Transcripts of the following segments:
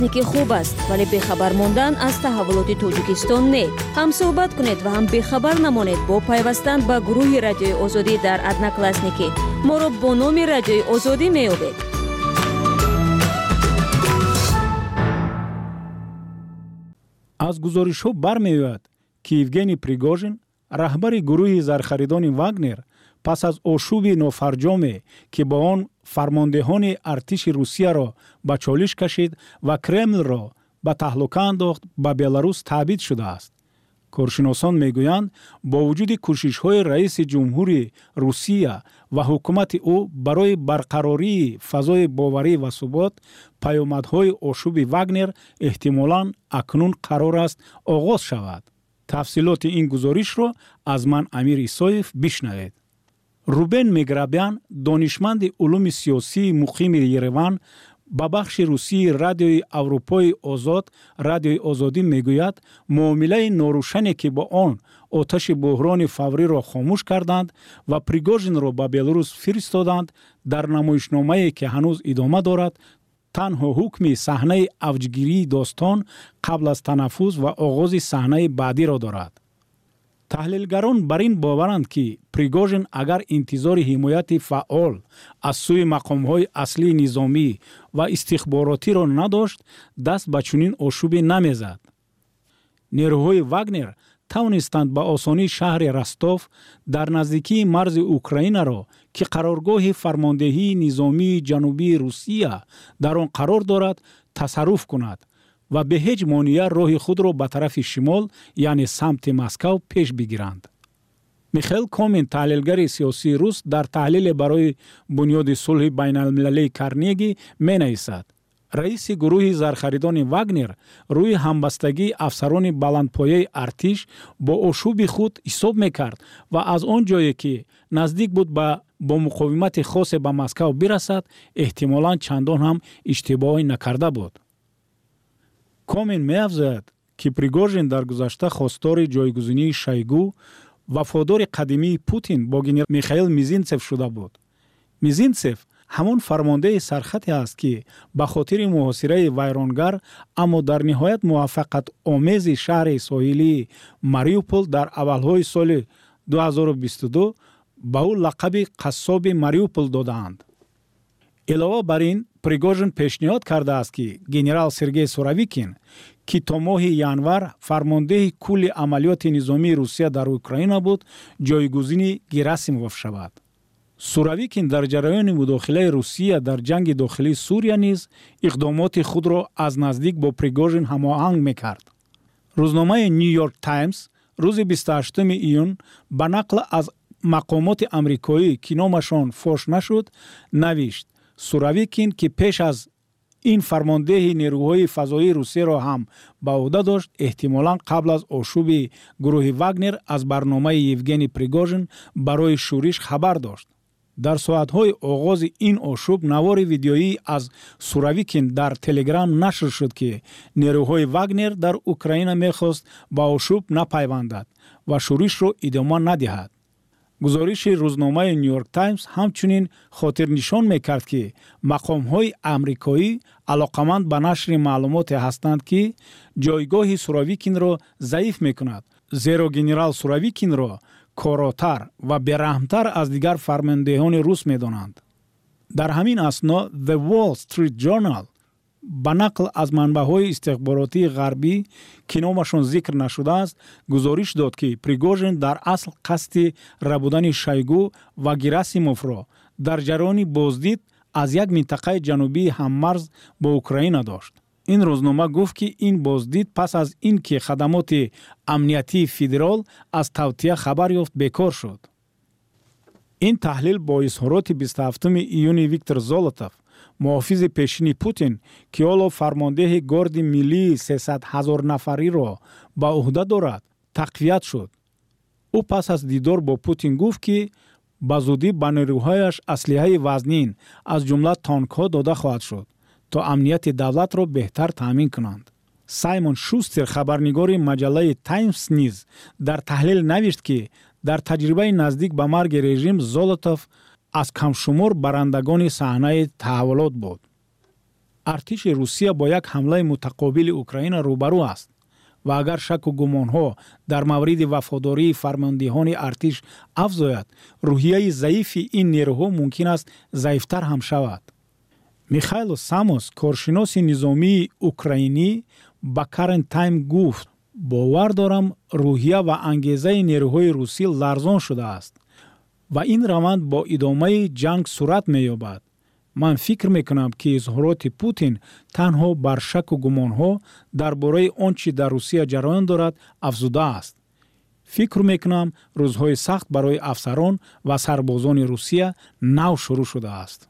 که خوب است ولی بخبر موندن از تحولات تاجیکستان نه. هم صحبت کنید و هم بخبر نمانید با پیوستن به گروه رادیوی آزادی در ادناکلاسنیکی. ما را با نام رادیوی آزادی میابید. از گزارش‌ها برمی‌آید که یوگنی پریگوژین رهبر گروه زرخریدان واگنر پس از آشوب نافرجامی که با آن فرماندهان ارتش روسیه را به چالش کشید و کرمل را به تهلکه انداخت به بلاروس تبعید شده است. کارشناسان میگویند با وجود کوشش‌های رئیس جمهوری روسیه و حکومت او برای برقراری فضای باوری و ثبات، پیامدهای آشوب واگنر احتمالاً اکنون قرار است آغاز شود. تفصیلات این گزارش را از من امیر ایسایف بشنوید. روبن میگرابیان، دانشمند علوم سیاسی مقیم یروان، با بخش روسی رادیوی اروپای آزاد رادیوی آزادی میگوید معامله ناروشنی که با آن آتش بحران فوری را خاموش کردند و پریگوژین را به بلاروس فرستادند در نمایشنامه‌ای که هنوز ادامه دارد تنها حکم صحنه اوجگیری داستان قبل از تنفس و آغاز صحنه بعدی را دارد. تحلیلگران بر این باورند که پریگوژین اگر انتظار حمایت فعال از سوی مقام‌های اصلی نظامی و استخباراتی را نداشت، دست به چنین آشوبی نمیزد. نیروهای واگنر توانستند به آسانی شهر رستوف در نزدیکی مرز اوکراین را که قرارگاه فرماندهی نظامی جنوبی روسیه در آن قرار دارد تصرف کند و به هیچ مانع راه خود را به طرف شمال یعنی سمت مسکو پیش بگیرند. میخائیل کومین، تحلیلگر سیاسی روس، در تحلیل برای بنیاد صلح بین المللی کارنگی می‌نویسد رئیس گروه زرخریدان واگنر روی همبستگی افسران بلندپایه ارتش با آشوب خود حساب میکرد و از آن جایی که نزدیک بود با مقاومت خاص به مسکو برسد احتمالاً چندان هم اشتباهی نکرده بود. کومین می‌افزاید که پریگوژین در گذشته خواستار جایگزینی شویگو وفادار قدیمی پوتین با گنرال میخائیل میزینتسف شده بود. میزینتسف همان فرمانده سرخطی است که به خاطر محاصره ویرانگر اما در نهایت موفقیت آمیز شهر ساحلی ماریوپول در اولهای سال 2022 به او لقب قصاب ماریوپول دادند. علاوه بر این پریگوژین پیشنهاد کرده است که گنرال سرگئی سورویکین که تا ماه ینور فرمانده کل عملیات نظامی روسیه در اوکراین بود جایگزین گراسیموف شود. سورویکین در جریان مداخله روسیه در جنگ داخلی سوریه نیز اقدامات خود را از نزدیک با پریگوژین هماهنگ میکرد. روزنامه نیویورک تایمز روز 28 ایون به نقل از مقامات آمریکایی که نامشان فاش نشد نوشت سورویکین که پیش از این فرمانده نیروهای فضایی روسیه را هم به عهده داشت احتمالاً قبل از آشوب گروه واگنر از برنامه یوگنی پریگوژین برای شورش خبر داشت. در ساعتهای آغاز این آشوب نوار ویدیویی از سورویکین در تلگرام نشر شد که نیروهای واگنر در اوکراین میخواست با آشوب نپیوندد و شورش را ادامه ندهد. گزارش روزنامه نیویورک تایمز همچنین خاطر نشان میکرد که مقام‌های آمریکایی علاقمند به نشر معلومات هستند که جایگاه سورویکین را ضعیف میکند، زیرا گنرال سورویکین را کاراتر و بی‌رحم‌تر از دیگر فرماندهان روس می‌دانند. در همین اثنا The Wall Street Journal به نقل از منبع‌های استخباراتی غربی که نامشان ذکر نشده است گزارش داد که پریگوژین در اصل قصد ربودن شویگو و گراسیموف را در جریان بازدید از یک منطقه جنوبی هممرز با اوکراین داشت. این روزنامه گفت که این بازدید پس از اینکه خدمات امنیتی فدرال از توطئه خبر یافت بیکار شد. این تحلیل با اظهارات 27 ایون ویکتور زولوتوف، محافظ پیشین پوتین که حالا فرمانده گارد ملی 300,000 نفری را به عهده دارد تقویت شد. او پس از دیدار با پوتین گفت که به زودی به نیروهایش اسلحه وزنین از جمله تانک‌ها داده خواهد شد تا امنیت دولت را بهتر تامین کنند. سایمون شوستر، خبرنگار مجله تایمز نیز در تحلیل نوشت که در تجربه نزدیک به مرگ رژیم زولوتوف از کمشمار برندگان صحنه تحولات بود. ارتش روسیه با یک حمله متقابل اوکراین روبرو است و اگر شک و گمان‌ها در مورد وفاداری فرماندهان ارتش افزاید، روحیه ضعیف این نیروها ممکن است ضعیفتر هم شود. میخائیل ساموس، کارشناس نظامی اوکراینی، با کرنت تایم گفت: باور دارم روحیه و انگیزه نیروهای روسی لرزان شده است و این روند با ادامه جنگ صورت می‌یابد. من فکر میکنم که اظهارات پوتین تنها بر شک و گمان‌ها درباره آنچه در روسیه جریان دارد افزوده است. فکر میکنم روزهای سخت برای افسران و سربازان روسیه نو شروع شده است.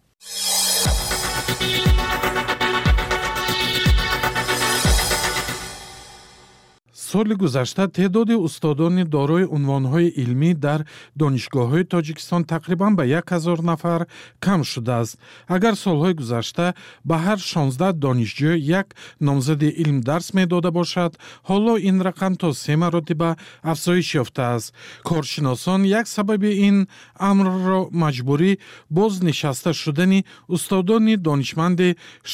соли гузашта теъдоди устодони дорои унвонҳои илмӣ дар донишгоҳҳои тоҷикистон тақрибан ба 1000 нафар кам шудааст. агар солҳои гузашта ба ҳар 16 донишҷӯ як номзади илм дарс медода бошад, ҳоло ин рақам то 3 маротиба афзоиш ёфтааст. коршиносон як сабаби ин амрро маҷбурӣ бознишаста шудани устодони донишманди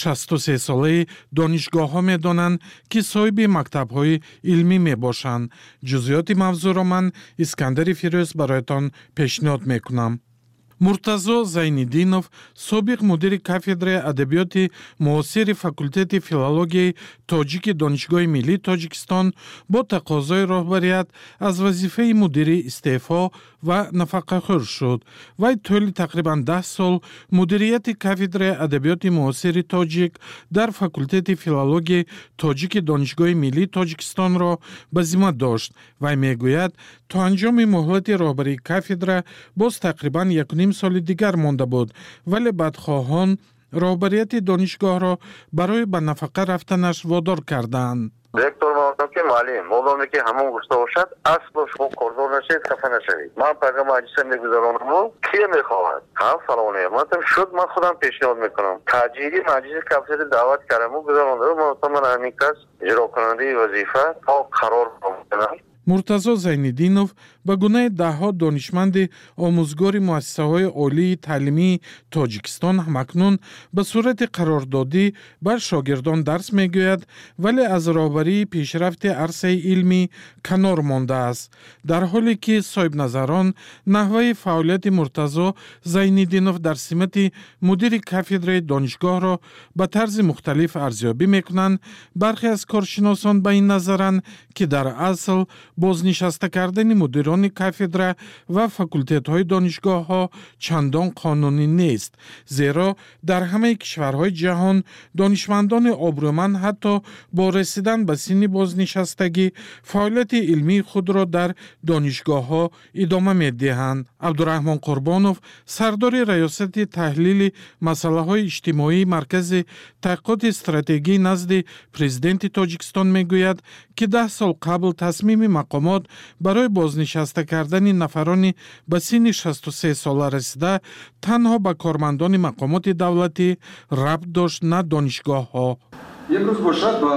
63-солаи донишгоҳҳо медонанд, ки соҳиби мактабҳои илмӣ мебошанд. ҷузъиёти мавзӯъро ман Искандари Фирӯз бароятон пешниҳод мекунам. муртазо зайниддинов, собиқ мудири кафедраи адабиёти муосири факултети филологияи тоҷики донишгоҳи миллии Тоҷикистон бо тақозои роҳбарият аз вазифаи мудирӣ истеъфо ва нафақахӯр шуд. вай тӯли тақрибан 10 сол мудирияти кафедраи адабиёти муосири тоҷик дар факултети филологияи тоҷики донишгоҳи миллии Тоҷикистонро ба зимма дошт. вай мегӯяд, то анҷоми муҳлати роҳбарии кафедра боз тақрибан 1.5 соли дигар монда буд, вале бадхоҳон роҳбарияти донишгоҳро барои ба нафақа рафтанаш водор карданд. دکتر مهاتم که معلم مولانا که همون گفته باشد اصل شما کردار نشید خفه نشوید. من پیغام مجلس میگذارم و کی میخواهد هم فلانه من شد من خودم پیشنهاد میکنم تاجیری مجلس کافر دعوت کردم و گذارم من همین کس اجرا کننده وظیفه تا قرار بکنم. муртазо зайниддинов ба гунаи даҳҳо донишманди омӯзгори муассисаҳои олии таълимии Тоҷикистон ҳамакнун ба сурати қарордодӣ бар шогирдон дарс мегӯяд, вале аз роҳбарии пешрафти арсаи илмӣ канор мондааст. дар ҳоле ки соҳибназарон наҳваи фаъолияти муртазо зайниддинов дар симати мудири кафедраи донишгоҳро ба тарзи мухталиф арзёбӣ мекунанд, бархе аз коршиносон ба ин назаранд, ки дар асл бознишаста кардани мудирони кафедра ва факултетҳои донишгоҳҳо чандон қонунӣ нест, зеро дар ҳамаи кишварҳои ҷаҳон донишмандони обрӯманд ҳатто бо расидан ба синни бознишастагӣ фаъолияти илмии худро дар донишгоҳҳо идома медиҳанд. абдураҳмон қурбонов, сардори раёсати таҳлили масъалаҳои иҷтимоии маркази таҳқиқоти стратегӣ назди президенти Тоҷикистон мегӯяд, ки 10 сол қабл тасмими мақомот барои бознишаста кардани нафарони ба синни 63 сола расида танҳо ба кормандони мақомоти давлатӣ рабт дошт, на донишгоҳҳо. имрӯз бошад ба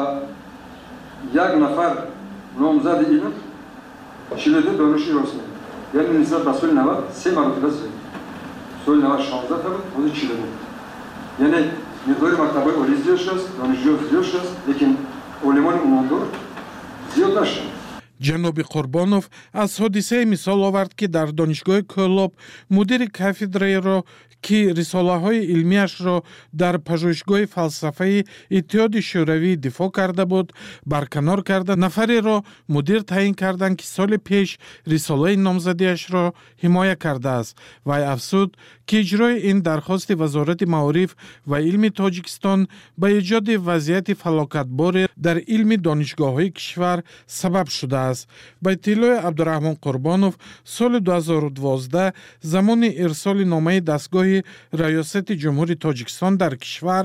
як нафар номзади илм 42 дониши росмӣ, яъне нисбат ба соли 90 3 маротиба зиёд. соли 90 16 буд, ҳозир 42. яъне миқдори мактабҳои олӣ зиёд шудааст, донишҷӯ зиёд шудааст, лекин олимони унвондор зиёд нашуд. ҷаноби Қурбонов аз ҳодисае мисол овард, ки дар донишгоҳи Кӯлоб мудири кафедраеро, ки рисолаҳои илмияшро дар пажӯҳишгоҳи фалсафаи Иттиҳоди Шӯравӣ дифоъ карда буд, барканор карда нафареро мудир таъин карданд, ки соли пеш рисолаи номзадиашро ҳимоя кардааст. вай афзуд, ки иҷрои ин дархости Вазорати Маориф ва илми Тоҷикистон ба эҷоди вазъияти фалокатборе дар илми донишгоҳҳои кишвар сабаб шудааст. ба иттилои Абдураҳмон Қурбонов, соли 2012 замони ирсоли номаи дастгоҳи раёсати ҷумҳури Тоҷикистон дар кишвар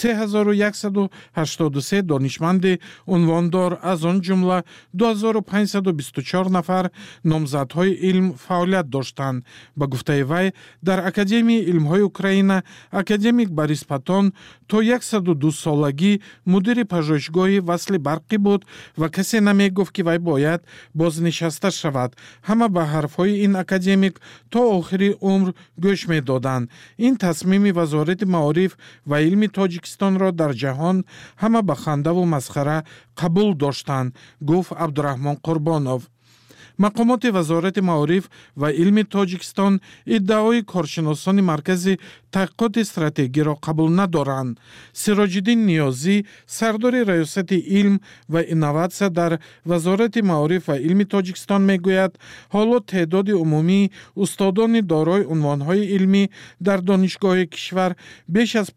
3183 донишманди унвондор, аз он ҷумла 2524 нафар номзадҳои илм фаъолият доштанд. ба гуфтаи вай, дар Академияи илмҳои Украина академик Борис Патон то 102 солагӣ мудири пажӯҳишгоҳи васли барқӣ буд ва касе намегуфт, ки вай бояд бознишаста шавад. ҳама ба ҳарфҳои ин академик то охири умр гӯш медоданд. این تصمیم وزارت معارف و علم تاجیکستان را در جهان همه به خنده و مسخره قبول داشتند، گفت عبدالرحمن قربانوف. مقامات وزارت معارف و علم تاجیکستان ادعای کارشناسان مرکز تحقیقات استراتژی را قبول ندارند. سراج‌الدین نیازی، سردار ریاست علم و اینواسیون در وزارت معارف و علم تاجیکستان میگوید حالا تعداد عمومی استادان دارای عنوانهای علمی در دانشگاه کشور بیش از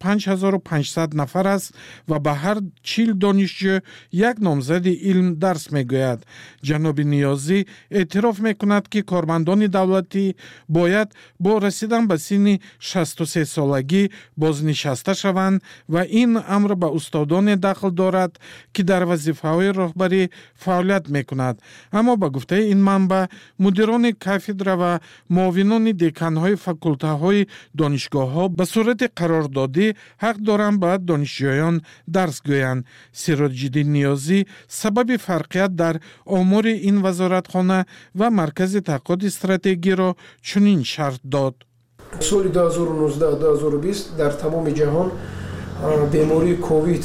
5500 نفر است و به هر 40 دانشجو یک نامزد علم درس میگوید. جناب نیازی اعتراف میکند که کارمندان دولتی باید با رسیدن به سن 63 سالگی بازنشسته شوند و این امر به استادان دخل دارد که در وظیفه‌های راهبری فعالیت میکند. اما به گفته این منبع مدیران کافدره و معاونان دکان‌های فاکولته‌های دانشگاه‌ها به صورت قراردادی حق دارند به دانشجویان درس گویند. سراج‌الدین نیازی سبب فرقیت در آمار این وزارتخانه و مرکز تحقیقات استراتژی را چنین شرط داد. سال 2019-2020 در تمام جهان بیماری کووید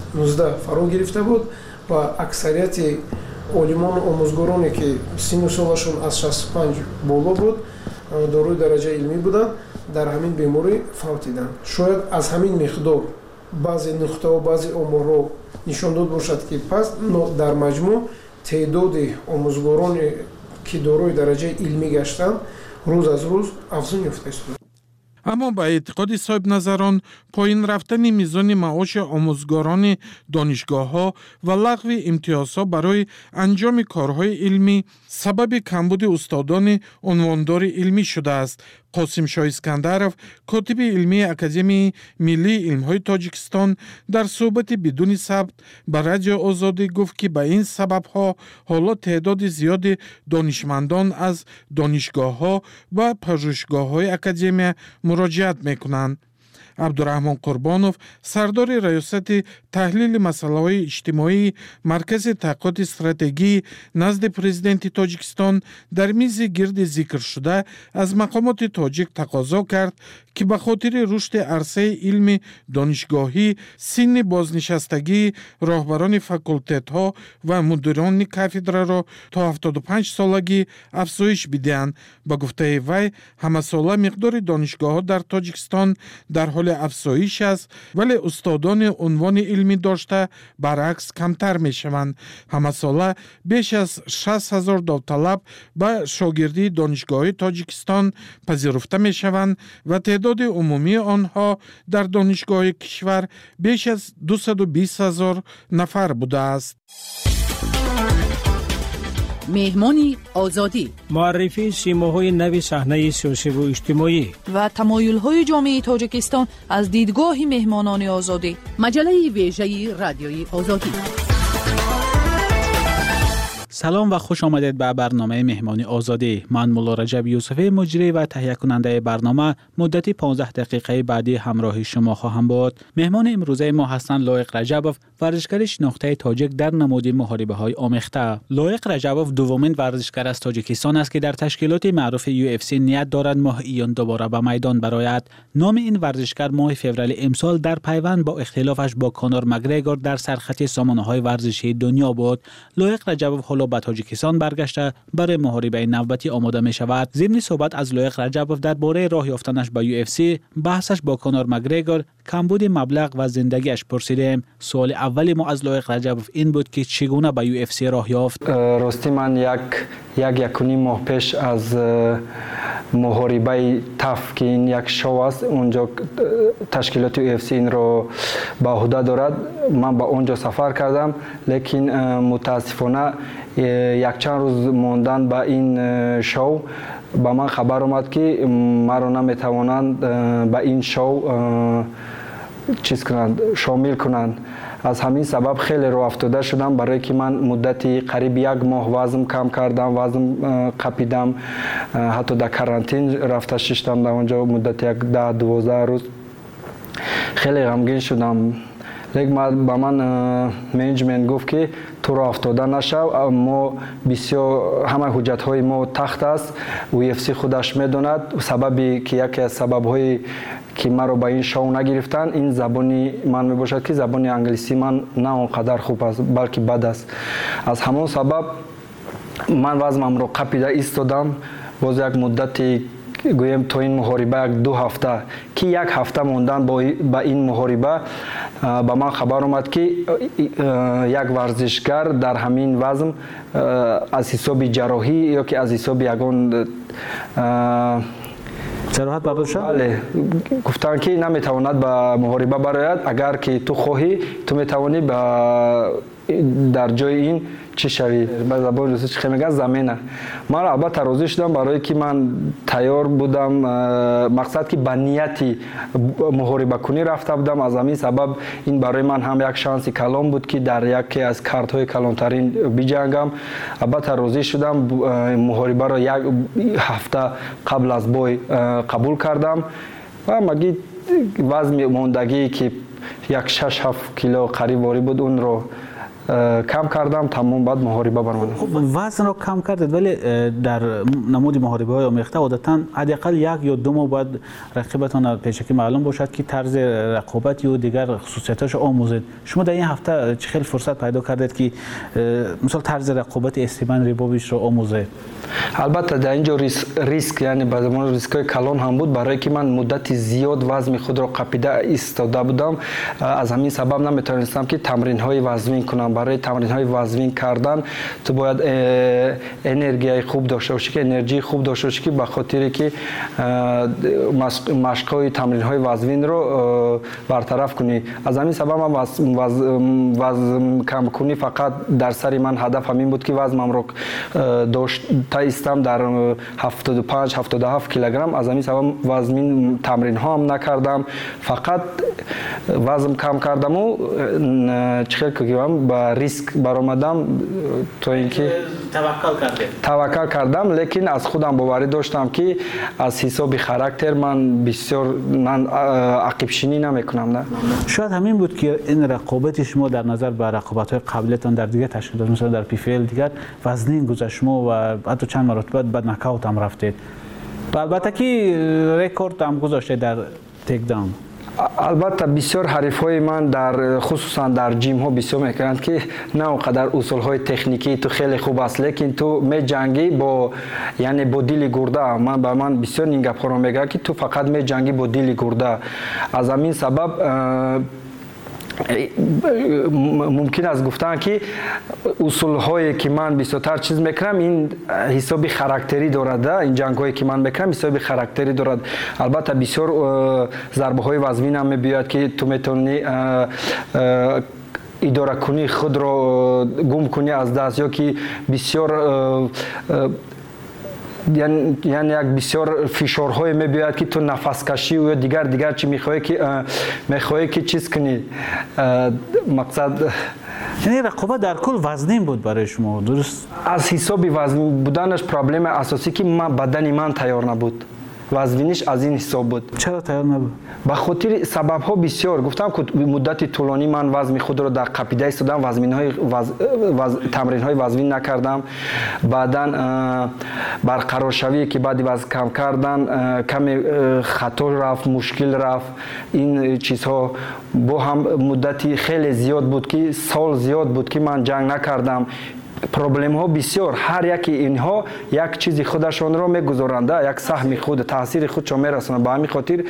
19 فرا گرفته بود و اکثریت عالمان و آموزگارانی که سن و سالشون از 65 بالا بود دارای درجه علمی بودند در همین بیماری فوتیدند. شاید از همین مقدار بعضی نقطه و بعضی آمارها نشان داد باشد که پس در مجموع تعداد آموزگارانی که دارای درجه علمی گشتند روز از روز افزون یافته است. اما با اعتقاد صاحب نظران پایین رفتن میزان معاش آموزگاران دانشگاه‌ها و لغو امتیازها برای انجام کارهای علمی سبب کمبود استادان عنواندار علمی شده است. قاسم شاه اسکندرов، کاتب علمی اکادمی ملی علم‌های تاجیکستان در صحبت بدون ثبت به رادیو آزادی گفت که به این سبب‌ها حالا تعداد زیاد دانشمندان از دانشگاه‌ها و پژوهشگاه‌های اکادمی مراجعت می‌کنند. عبدالرحمن قربانوف، سردار ریاست تحلیل مسائل اجتماعی مرکز تحقیقات استراتژی نزد پرزیدنت تاجیکستان در میز گرد ذکر شده از مقامات تاجیک تقاضا کرد که به خاطر رشد عرصه علم دانشگاهی سن بازنشستگی راهبران فاکولتت‌ها و مدیران کافدره را تا 75 سالگی افزایش بدهند. با گفته وی همه‌ساله مقدار دانشگاه‌ها در تاجیکستان در حال افزایش است ولی استادان عنوان علمی داشته برعکس کمتر می شوند. همه‌ساله بیش از 60,000 داوطلب به شاگردی دانشگاه تاجیکستان پذیرفته می شوند و تعداد عمومی آنها در دانشگاه کشور بیش از 220,000 نفر بوده است. مهمانی آزادی، معرفی سیماهای نو صحنه سیاسی و اجتماعی و تمایل‌های جامعه تاجیکستان از دیدگاه مهمانان آزادی. مجله ویژه رادیوی آزادی. سلام و خوش آمدید به برنامه مهمانی آزادی. من مولا رجب یوسفی مجری و تهیه کننده برنامه مدتی 15 دقیقه بعدی همراه شما خواهم بود. مهمان امروزه ما هستند لایق رجبوف، ورزشکار شناخته تاجیک در نماد محاربه‌های آمیخته. لایق رجبوف دومین ورزشکار از تاجیکستان است که در تشکیلات معروف UFC نیت دارد ماه ایان دوباره به میدان برآید. نام این ورزشکار ماه فوریه امسال در پیوند با اختلافش با کانور مگریگور در سرخط سامانه‌های ورزشی دنیا بود. لایق رجبوف حالا به تاجیکستان برگشته برای محاربه نوبتی آماده می شود. ضمن صحبت از لایق رجبوف درباره راه یافتنش به UFC، بحثش با کانور مگریگور، کمبود مبلغ و زندگیش پرسیدیم. سوال اولی ما از لایق رجبوف این بود که چگونه به UFC راه یافت. راستی من یک ماه پیش از محاربه تف که این یک شو است اونجا تشکیلات UFC این رو به عهده دارد، من به اونجا سفر کردم، لیکن متاسفانه یک چند روز ماندن به این شو به من خبر اومد که مرا نمیتوانند به این شو شامل کنند. از همین سبب خیلی رو افتاده شدم، برای که من مدتی قریب یک ماه وزن کم کردم، وزن قپیدم، حتی در کرانتین رفته شدم در اونجا مدت 10-12 روز. خیلی غمگین شدم، لیکن با من منیجمنت گفت که تو را افتاده نشو، ما بسیار همه حجت های ما تخت است، UFC خودش میدوند. سببی که یکی از سبب های که مرا به این شو نگرفتن این زبانی من میباشد که زبانی انگلیسی من نه اونقدر خوب است بلکه بد است. از همون سبب من وزنم رو قپیده ایستادم. باز یک مدتی گویم تا این محاربه 2 هفته که 1 هفته موندن با این محاربه با من خبر اومد که یک ورزشگر در همین وزن از حساب جراحی یا که از حساب یگان جراحت برداشت؟ بله، گفتن که نمیتواند به محاربه براید. اگر که تو خواهی تو میتوانی در جای این چی شوی؟ به زبان روسی چی میگن؟ زمینه. من البته راضی شدم برای که من تیار بودم، مقصد که به نیتی محاربه کنی رفته بودم. از همین سبب این برای من هم یک شانس کلان بود که در یکی از کارت های کلانترین بجنگم. البته راضی شدم، محاربه را 1 هفته قبل از بای قبول کردم و مگی وزن موندگی که 6-7 کیلو قریب واری بود اون رو کم کردم. تمام بعد محاربه برمودم. وزن رو کم کردید، ولی در نمود محاربه های آمیخته عادتا حداقل 1 یا 2 ماه بعد رقیبتان پیشکی معلوم باشد که طرز رقابت یا دیگر خصوصیتاش آموزید. شما در این هفته چه خیلی فرصت پیدا کردید که مثلا طرز رقابت استیون ریبوویچ رو آموزید؟ البته در اینجا ریسک یعنی به زمان ریسکای کلان هم بود، برای که من مدت زیاد وزن خود را قپیده ایستاده بودم. از همین سبب نمیتونستم که تمرین های وزنین کنم. برای تمرین های وزنین کردن تو باید انرژی خوب داشته باشی، که انرژی خوب داشته باشی که به خاطر که مشق های تمرین های وزنین رو برطرف کنی. از همین سبب من وزن کم کنی فقط در سر من هدف همین بود که وزنم رو تا ایستم در 75-77 کیلوگرم. از همین سبب وزن تمرین ها هم نکردم، فقط وزن کم کردم و چخیل که با ریسک برآمدم تا اینکه توکل کردم. لیکن از خودم باوری داشتم که از حساب خاراکتر من بسیار عقب شینی نمیکنم. نه شاید همین بود که این رقابت شما در نظر به رقابت های قبلیتان در دیگه تشکیلات مثلا در PFL دیگر وزنین گذشت و حتی چند مرتبه بعد نکاوت هم رفتید. البته که رکورد هم گذاشته در تیک داون. البته بسیار حریفای من در خصوصا در جیم ها بسیار میکنند که نه اونقدر اصول های تکنیکی تو خیلی خوب است، لیکن تو می جنگی با یعنی با دیل گرده. من بسیار این گپ ها رو میگم که تو فقط می جنگی با دیل گرده. از همین سبب ممکن است گفتن که اصول هایی که من بیشتر چیز میکنم این حساب خاراکتری دارد. این جنگ هایی که من میکنم حساب خاراکتری دارد. البته بسیار ضربه های وزنین هم میبیاد که تو میتونی اداره کنی، خود رو گم کنی از دست، یا که بسیار یعنی یک بسیار فشارهای میبیاد که تو نفس کشی و دیگر چی میخوای که چیز کنی. مقصد یعنی رقابت در کل وزنین بود برای شما، درست؟ از حساب وزن بودنش پرابلم اساسی که بدن من تیار نبود. وزنش از این حساب بود. چرا تیار نبود؟ به خاطر سبب ها بسیار. گفتم که مدت طولانی من وزن خود را در قپیده ایستادم، تمرین های وزنی نکردم. بعداً برقرار شوی که بعد وزن کم کردن کمی خطا رفت، مشکل رفت. این چیزها با هم مدتی خیلی زیاد بود که سال زیاد بود که من جنگ نکردم. پروبلم ها بسیار، هر یکی اینها یک چیزی خودشان را میگذارند، یک سهم خود تاثیر خودشان میرسونند. به همین خاطر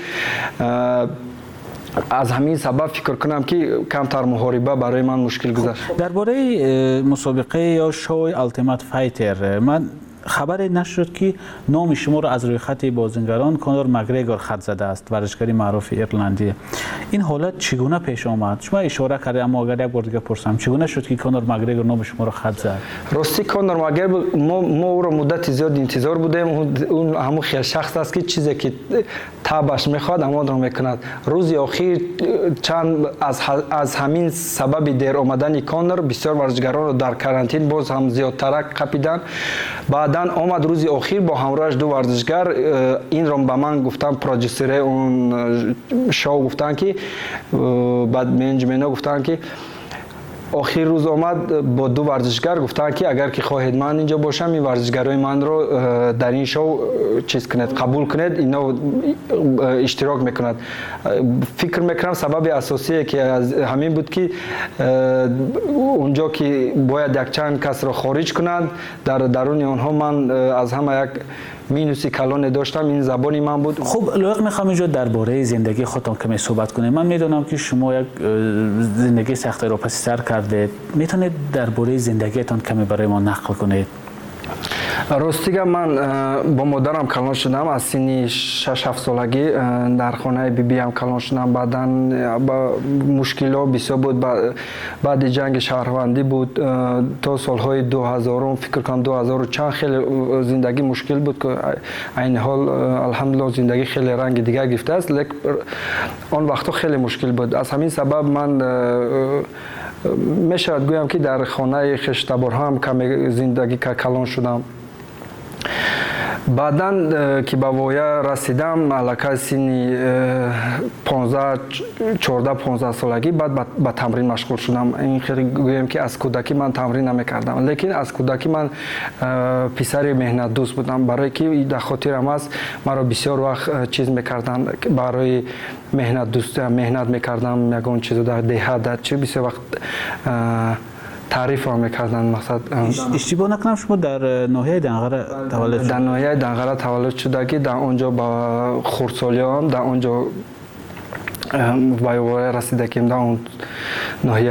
از همین سبب فکر کنم که کمتر محاربه برای من مشکل گذشت. درباره مسابقه یا شوی التیمت فایتر من خبری نشد که نام شما را از روی خط بازیگران کانور مگریگور خط زده است، ورزشکاری معروف ایرلندی. این حالت چگونه پیش آمد؟ شما اشاره کردید، اما اگر یک بار دیگه پرسم چگونه شد که کانور مگریگور نام شما را خط زد؟ راستی کانور مگریگور ما او را مدت زیاد انتظار بودیم. اون همون خیلی شخص است که چیزی که تابش میخواد اما را میکند. روز اخیر چند از همین سبب دیر آمدن کانور بسیار ورزشکاران را در کرانتین باز هم زیادتر قپیدن. بعد баъдан омад рӯзи охир бо ҳамроҳаш ду варзишгар инро ба ман гуфтан, продюсери он шоу гуфтан ки баъд менеҷментҳо гуфтан ки охир рӯз омад бо ду варзишгар гуфтан ки агар ки хоҳед ман инҷо бошам, ин варзишгарои манро дар ин шоу чиз кунед, қабул кунед, ино иштирок мекунад. Фикр мекунам сабаби асосие ки ҳамин буд ки онҷо ки бояд якчанд касро хориҷ кунанд, дар даруни онҳо ман аз ҳама як минуси калоне доштам, ин забони ман буд. хуб, лоиқ мехоҳам инҷо дар бораи зиндагии худтон каме суҳбат кунем. Ман медонам ки шумо як зиндагии сахтеро паси сар кардед. метавонед дар бораи зиндагиятон каме барои мо нақл кунед? ростига ман бо модарам калон шудам аз синни 6-7 солагӣ дар хонаи бибиам калон шудам. баъдан мушкило бисёр буд, баъди ҷанги шаҳрвандӣ буд то солҳои 2000 фикр кунам 2000 чанд хеле зиндагӣ мушкил буд ки айни ҳол алҳамдулиллоҳ зиндагӣ хеле ранги дигар гирифтааст, лекин он вақтҳо хеле мушкил буд. аз ҳамин сабаб ман мешавад гӯям ки дар хонаи хештаборҳоам каме зиндагӣ калон шудам. баъдан ки ба воя расидам аллакай синни 14-15 солагӣ баъд ба тамрин машғул шудам. ин хеле гӯям ки аз кӯдакӣ ман тамрин намекардам, лекин аз кӯдакӣ ман писари меҳнатдӯст будам, барое ки дар хотирам аст маро бисёр вақт чиз мекарданд, барои меҳнатдӯстӣ меҳнат мекардам, ягон чизо дар деҳа дар чи бисёр вақт تعریف میکردن مقصد اشتباه نکنم شما در ناحیه دنقره تولد شد؟ در ناحیه دنقره تولد شدگی در اونجا با خردسالیام در اونجا وایواره رسیدگیم در اون ناحیه.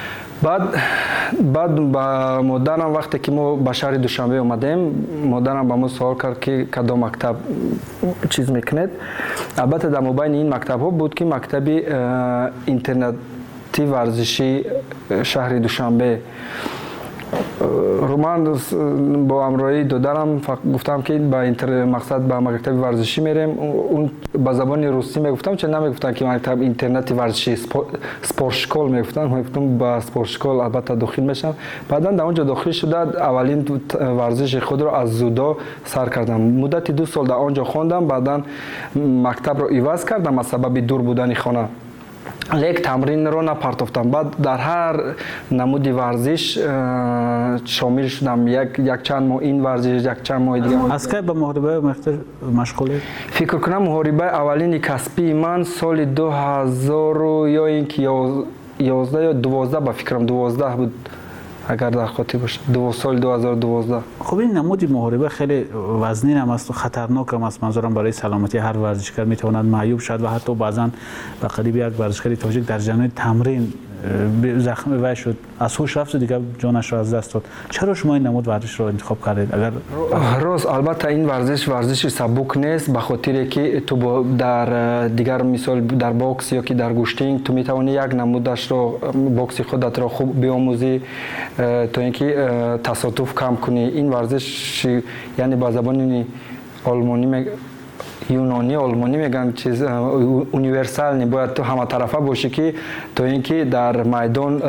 بعد با مادرم وقتی که ما به شهر دوشنبه اومدیم مادرم با ما سوال کرد که کدام مکتب چیز میکنید. البته در مابین این مکتب ها بود که مکتبی اینترنتی ورزشی شهر دوشنبه رومان با همراهی دادرم گفتم که با مقصد با مکتب ورزشی میریم. اون با زبان روسی میگفتم چه نمیگفتن که مکتب اینترنتی ورزشی سپورت شکول میگفتن. من گفتم با سپورت شکول البته داخل میشم. بعدا در اونجا داخل شده اولین ورزش خود رو از زودو سر کردم. مدت 2 سال در اونجا خوندم. بعدا مکتب رو عوض کردم از سبب دور بودن خانه. لیک تمرین رو نپرتافتم. بعد در هر نمودی ورزش شامل شدم. یک چند ماه این ورزش، یک چند ماه دیگه. از کی به محاربه مشغولی؟ فکر کنم محاربه اولین کسبی من سال 2000 یا اینکه 11 یا 12 با فکرم 12 بود. اگر در خاطر باشه 2 سال 2012. خب این نمودی محاربه خیلی وزنین هم است و خطرناک هم است. منظورم برای سلامتی هر ورزشکار میتواند معیوب شد و حتی بعضا به قریب یک ورزشکار تاجیک در جریان تمرین زخمی وی شد، از هوش رفت و دیگه جانش را از دست داد. چرا شما این نمود ورزش رو انتخاب کردید؟ اگر راست البته این ورزش سبک نیست، به خاطر که تو در دیگر مثال در باکس یا که در گوشتینگ تو میتونی یک نمودش رو باکس خودت را خوب بیاموزی تا اینکه تصادف کم کنی. این ورزش یعنی با زبان آلمانی یونانی آلمانی میگن چیز اونیورسال نباید تو همه طرفه باشی که تو اینکه در میدان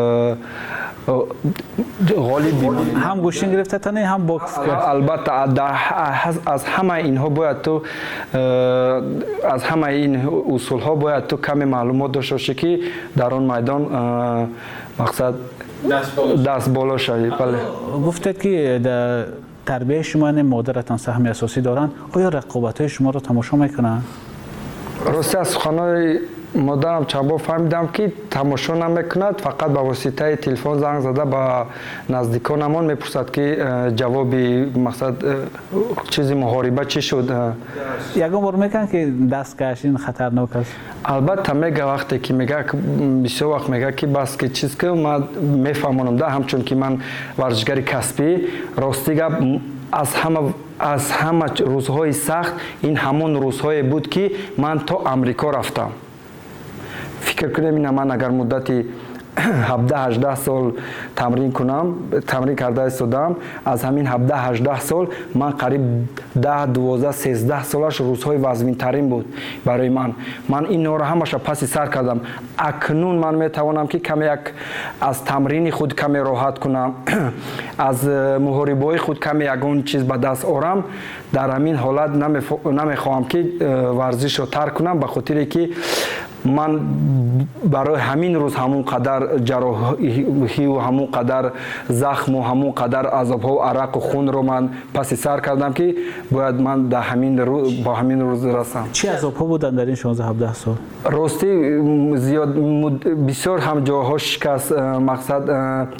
غالب بمونی. هم گوشتینگ گرفته تنه هم باکس. البته از همه اینها باید تو از همه این اصول ها باید تو کمی معلومات داشته باشی که در اون میدان مقصد دست بالا شوی. بله. گفتید که در تربیه شما مادرتان سهم اساسی دارند. آیا رقابت‌های شما رو تماشا میکنن؟ راستی از خانه مادرم چند بار فهمیدم که تماشا نمیکند، فقط با واسطه تلفن زنگ زده با نزدیکانمان میپرسد که جوابی مقصد چیزی محاربه چی شد. یگان بار میگن که دست کشین خطرناک است. البته میگه وقتی که میگه بسیار وقت میگه که بس که چیز که من میفهمونم ده همچون که من ورزشکار کسبی راستی از همه روزهای سخت این همون روزهای بود که من تا امریکا رفتم. فکر کنم من اگر مدتی 17-18 سال تمرین کرده ایستادم. از همین 17-18 سال من قریب 10-12-13 سالش روزهای وزمین ترین بود برای من این را همش پس سر کردم. اکنون من میتوانم که کمی از تمرین خود کمی راحت کنم، از محاربای خود کمی یگون چیز به دست آورم. در همین حالت نمیخواهم که ورزش رو ترک کنم، به خاطر که من برای همین روز همون قدر جراحی و همون قدر زخم و همون قدر عذاب‌ها و عرق و خون رو من پس سر کردم که باید من در همین روز با همین روز رسم. چه عذاب‌ها بودن در این 16-17 سال؟ راستی زیاد بسیار هم جاها شکست، مقصد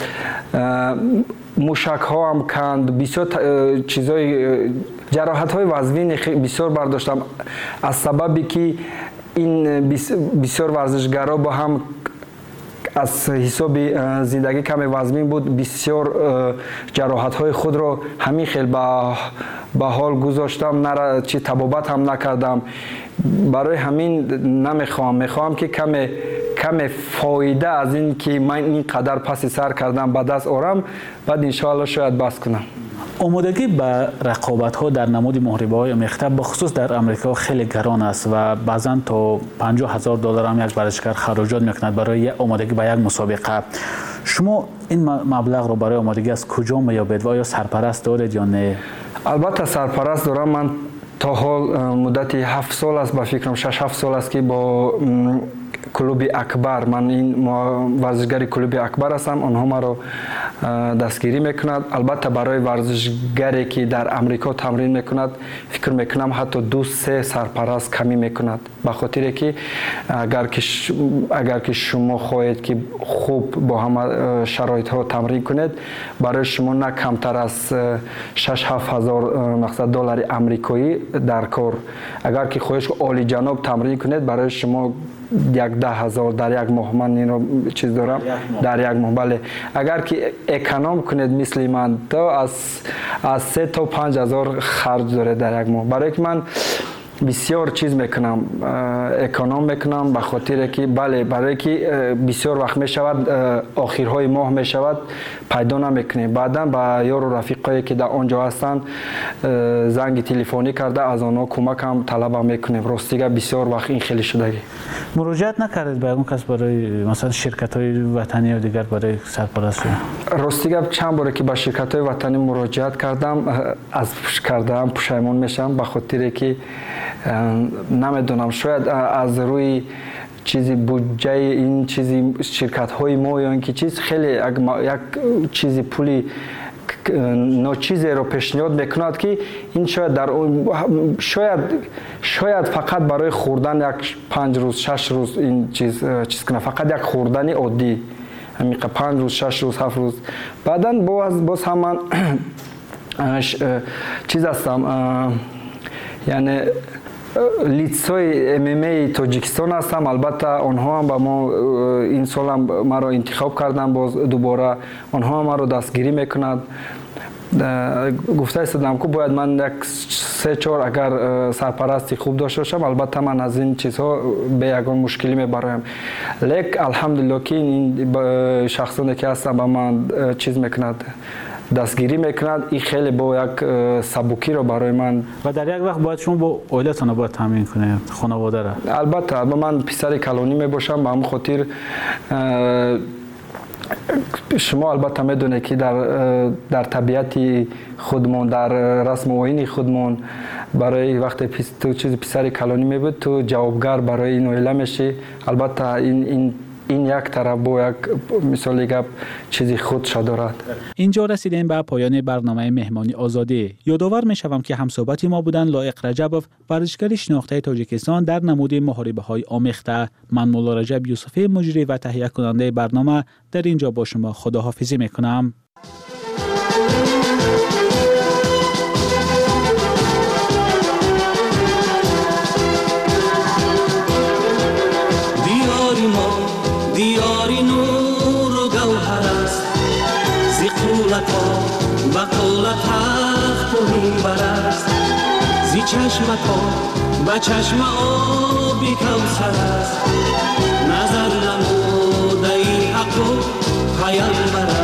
موشک ها هم کند، بسیار چیزای جراحت های وزمین بسیار برداشتم از سببی که این بسیار ورزشگرا با هم از حساب زندگی کم وزمین بود، بسیار جراحت های خود را همین خیلی به حال گذاشتم، چی طبابت هم نکردم. برای همین میخوام که کم فایده از این که من این قدر پس سر کردم به دست آورم، بعد انشاءالله شاید بس کنم. آمادگی به رقابت ها در نمود محاربه های آمیخته بخصوص در امریکا خیلی گران است و بعضا تا $50,000 هم یک ورزشکار خراجات میکند برای آمادگی به یک مسابقه. شما این مبلغ رو برای آمادگی از کجا میابید و آیا سرپرست دارید یا نه؟ البته سرپرست دارم. من تا حال مدتی 7 سال است، با فکرم 6-7 سال است که با کلوب اکبر، من این ورزشگری کلوب اکبر هستم، آنها ما رو دستگیری میکند. البته برای ورزشگری که در امریکا تمرین میکند فکر میکنم حتی 2-3 سرپرست کمی میکند، به خاطر که اگر که شما خواهید که خوب با همه شرایط ها تمرین کنید، برای شما نه کمتر از 6-7 هزار مقصد دلار امریکایی در کار. اگر که خواهید عالی جناب تمرین کنید، برای شما 10,000 در یک ماه، من این رو چیز دارم در یک ماه. بله اگر که اکانوم کنید مثل من، تو از 3 تا 5,000 خرج داره در یک ماه. برای که من بسیار چیز میکنم، اکانوم میکنم، به خاطر که بله برای که بسیار وقت میشود آخرهای ماه میشود پیدا نمیکنیم. بعدا با یار و رفیقایی که در آنجا هستند زنگ تلفنی کرده از آنها کمک هم طلب میکنیم. راستیگه بسیار وقت این خیلی شدگی. مراجعت نکردید به اون کس برای مثلا شرکت های وطنی و دیگر برای سرپرست؟ راستیگه چند باره که با شرکت های وطنی مراجعت کردم، از کردم پشیمون میشم، به خاطر که نمیدونم شاید از روی چیزی بودجه این چیزی شرکت های ما یا اینکه چیز خیلی یک چیزی پولی ناچیزی رو پیشنهاد میکند که این شاید در شاید فقط برای خوردن یک 5 روز 6 روز این چیز کنه، فقط یک خوردن عادی همین 5 روز 6 روز 7 روز. بعداً باز هم من چیز هستم، یعنی لیتسای MMA تاجیکستان هستم. البته آنها هم با ما این سال هم ما رو انتخاب کردن، باز دوباره آنها ما رو دستگیری میکنند. گفته استادم که باید من یک 3-4 اگر سرپرستی خوب داشته باشم، البته من از این چیزها به یگان مشکلی میبرایم. لیک الحمدلله که این شخصانی که هستن با من چیز میکند، دستگیری میکند، این خیلی با یک سبکی رو برای من. و در یک وقت باید شما با عائلتون باید تامین کنید خانواده را؟ البته من پسر کلانی میباشم، به همون خاطر شما البته میدونید که در طبیعت خودمون، در رسم و آیین خودمون، برای وقتی تو چیز پسر کلانی میبود تو جوابگر برای این عائله میشی. البته این یک طرف با یک مثال گپ چیزی خودش دارد. اینجا رسیدیم به پایان برنامه مهمانی آزادی. یادآور میشوم که همصحبت ما بودند لایق رجبوف، ورزشکار شناخته تاجیکستان در نمود محاربه های آمیخته. من مولا رجب یوسفی، مجری و تهیه کننده برنامه، در اینجا با شما خداحافظی میکنم. دیاری نور و گوهر است، زی قولت ها و قولت تخت و میبر است، زی چشمت ها و چشم آبی کوثر است، نظر نموده ای حق تو پیامبر